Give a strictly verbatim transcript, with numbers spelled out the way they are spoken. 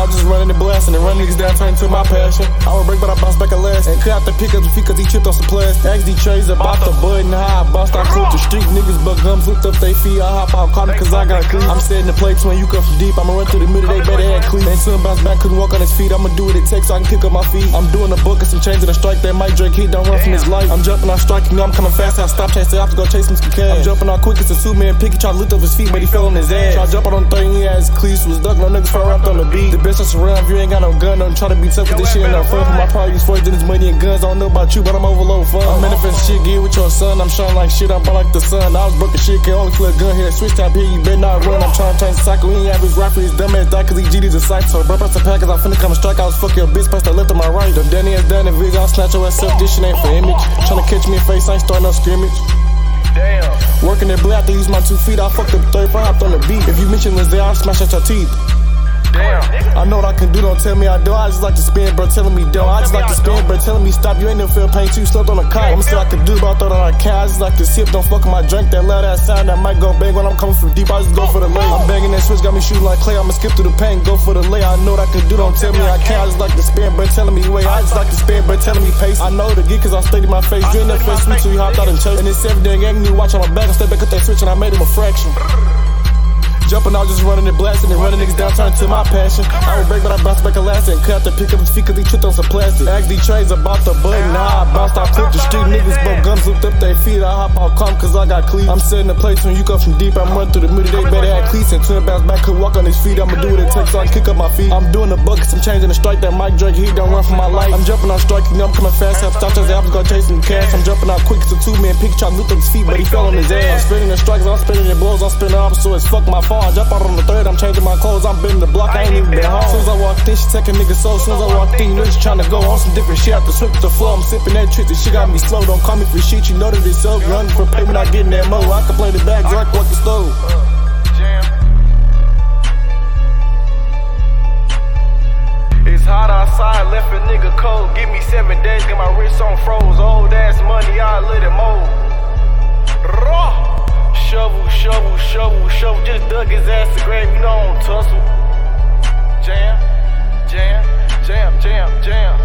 I was just running and blasting and running niggas down, turning to my passion. I would break, but I bounce back at last. And cut out the pickups with feet cause he tripped on some plastic. Asked these trays about the button, how I bust. I clipped the street niggas, but gums lift up they feet. I hop out, caught me cause I got clean. I'm setting the plates when you come from deep. I'ma run through the middle, they better add clean. Ain't soon bounce back, couldn't walk on his feet. I'ma do what it takes so I can kick up my feet. I'm doing the book and some change in the strike. That Mike Drake, he don't run from his life. I'm jumping, I'm striking, I'm coming fast. I stop chasing, I have to go chase some cash. I'm jumping out quick as a Superman picky. Try to lift up his feet, but he fell on his ass. Try to jump out on the thing, he had his cleats. Was ducking on niggas far wrapped on the beat. The best that's around, if you ain't got no gun, don't try to be tough with this shit ain't no fun. For my priorities, for this money and guns. I don't know about you, but I'm overload fun. I'm manifesting shit, get with your son. I'm shining like shit, I'm burn like the sun. I was broken shit, can only kill a gun here. Switch top here, you better not run. I'm trying to change the cycle. He ain't have his rap for his dumb ass die, cause he G D's a psych. So, bro, press the pack, cause I'm finna come and strike. I was fuck your bitch, press the left or my right. The Danny is done, and Viz, I'll snatch your ass up. This shit ain't for image. Tryna catch me in face, I ain't starting no scrimmage. Damn. Working that blade, I have to use my two feet. I fucked up third, I hopped on the beat. If you mention Lizzie, I'll smash at your teeth. Damn. I know what I can do, don't tell me I do. I just like to spin, bro, telling me don't. I just like to spin, bro, telling me stop. You ain't never feel pain, too, you slept on a cot. I'ma see what I can do, but I throw that I can. I just like to sip, don't fuck with my drink. That loud ass sound that might go bang when I'm coming from deep. I just go for the lay. I'm banging that switch, got me shooting like clay. I'ma skip through the pain, go for the lay. I know what I can do, don't tell me I can't. I just like to spin, bro, telling me wait. I just like to spin, bro, telling me pace. I know the geek cause I stayed in my face. You ain't never felt sweet, so you hopped out and chased. And it's every day, gang, you watch on my back. I step back at that switch and I made him a fraction. Jumping, I was just running and blasting and running niggas down, turning to my passion. I would break, but I bounced back at last and cut out the pick up his feet cause he tripped on some plastic. Asked these trays about the button, how I bounced, I clipped the street niggas, but guns lift up their feet. I hop out calm cause I got cleats. I'm setting the place when you come from deep. I'm running through the middle, they better have cleats. And twin bounce back, could walk on his feet. I'ma do what it takes so I can kick up my feet. I'm doing the buckets, I'm changing the strike. That Mike Drake, he don't run for my life. I'm jumping, I'm striking, I'm coming fast. Have stop chasing, I'm just gonna chase some cash. I'm jumping out quick as a two man pick, trying to lift up his feet, but he fell on his ass. I'm spinning the strikes, I'm spinning the blows, I'm spinning opposite, so it's fuck my fall. I jump out on the third. I'm changing my clothes, I'm bending the block, I ain't even been home. As soon as I walked in, she take a nigga soul. As soon as I walked in, you know she tryna go on some different shit. I have to switch the flow, I'm sipping that trick, this shit got me slow. Don't call me for shit, you know that it's up. Running for payment, not getting that mo. I can play the back, drink, walk the stove. It's hot outside, left a nigga cold. Give me seven days, get my wrist on froze. Old ass money, I let it mold. Raw. Shovel, shovel, shovel, shovel. Just dug his ass to grave, you know I don't tussle. Jam, jam, jam, jam, jam.